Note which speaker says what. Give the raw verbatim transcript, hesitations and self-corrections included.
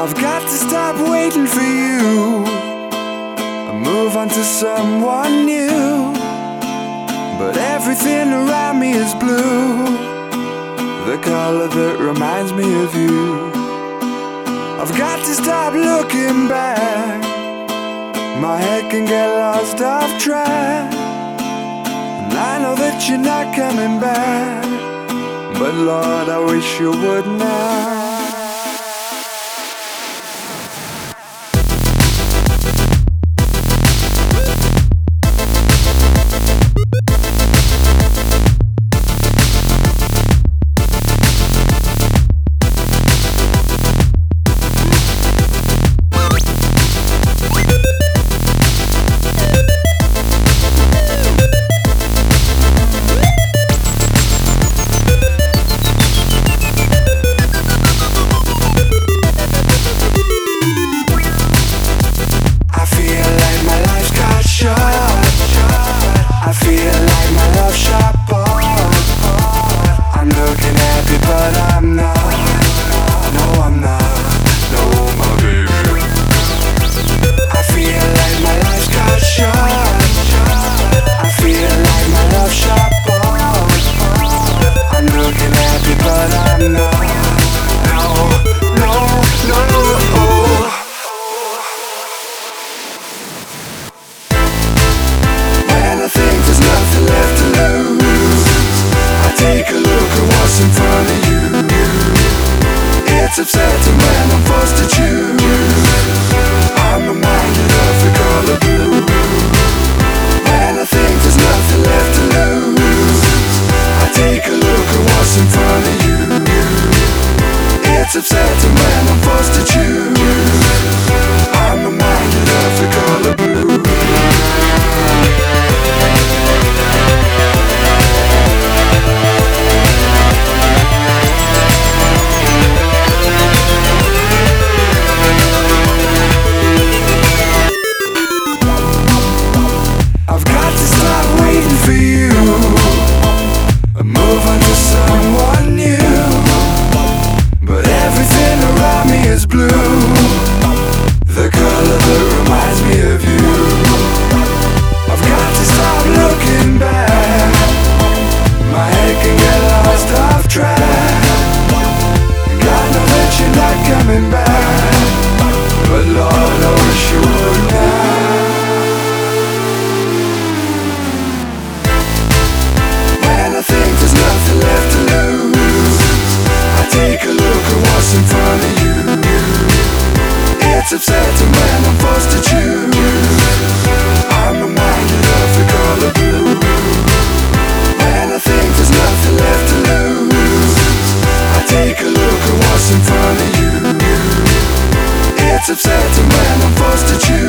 Speaker 1: I've got to stop waiting for you and move on to someone new. But everything around me is blue, the color that reminds me of you. I've got to stop looking back, my head can get lost off track. And I know that you're not coming back, but Lord, I wish you would now. It's upsetting when I'm forced to choose. I'm reminded of the color blue. When I think there's nothing left to lose, I take a look at what's in front of you. It's upsetting when I'm forced to choose. I'm reminded of the color blue. For you, move on to someone new. But everything around me is blue, the color that reminds me of you. I've got to stop looking back, my head can get lost off track. God knows that you're not coming back, but Lord, I wish you would now. Nothing left to lose, I take a look at what's in front of you. It's upsetting when I'm forced to choose. I'm reminded of the color blue. When I think there's nothing left to lose, I take a look at what's in front of you. It's upsetting when I'm forced to choose.